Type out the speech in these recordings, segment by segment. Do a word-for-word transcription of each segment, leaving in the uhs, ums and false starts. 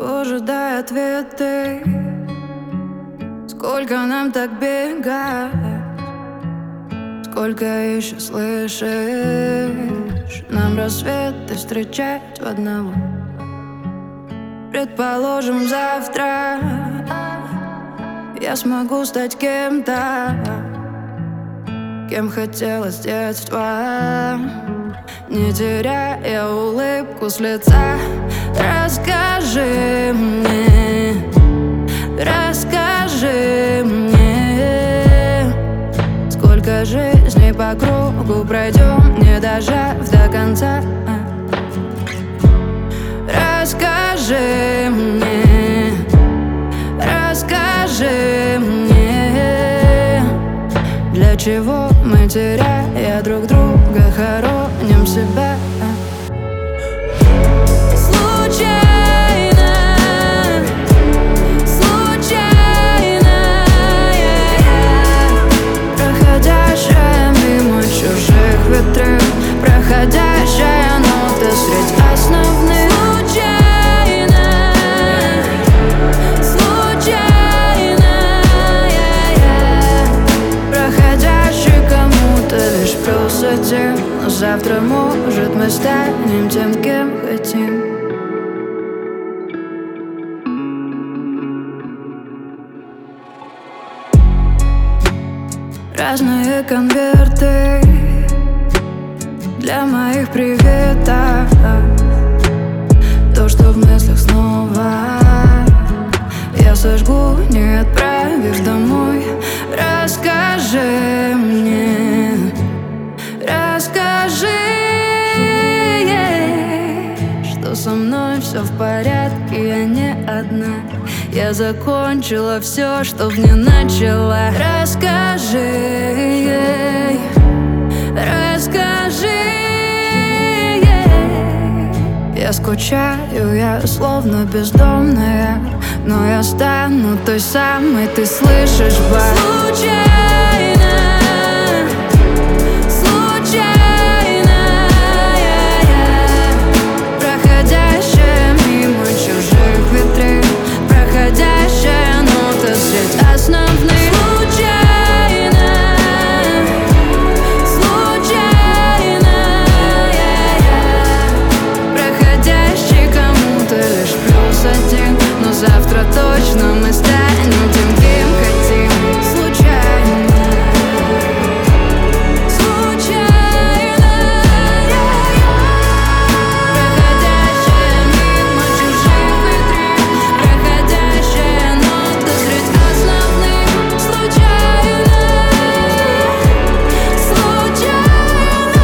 ожидая ответы. Сколько нам так бегать, сколько еще слышишь нам рассветы встречать в одного. Предположим, завтра я смогу стать кем-то, кем хотела с детства, не теряя улыбку с лица. Расскажи мне, расскажи мне, сколько жизней по кругу пройдем, не дожав до конца. Расскажи мне, расскажи мне, для чего мы, теряя друг друга, хороним себя. Случайно, случайно, проходящая мимо чужих витрин, проходящая нота средь основных. Но завтра, может, мы станем тем, кем хотим. Разные конверты для моих приветов, то, что в мыслях снова я сожгу, не отправив домой. Расскажи мне, расскажи ей, что со мной все в порядке, я не одна. Я закончила все, что в ней начала. Расскажи ей, расскажи ей. Я скучаю, я словно бездомная, но я стану той самой, ты слышишь, ба? Случайно, завтра точно мы станем тем, кем хотим. Случайно, случайно, проходящая мимо чужих витрин, проходящая нота средь основных. Случайно, случайно,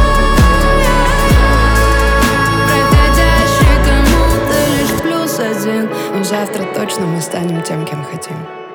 проходящий кому-то лишь плюс один. Но завтра точно мы станем тем, кем хотим.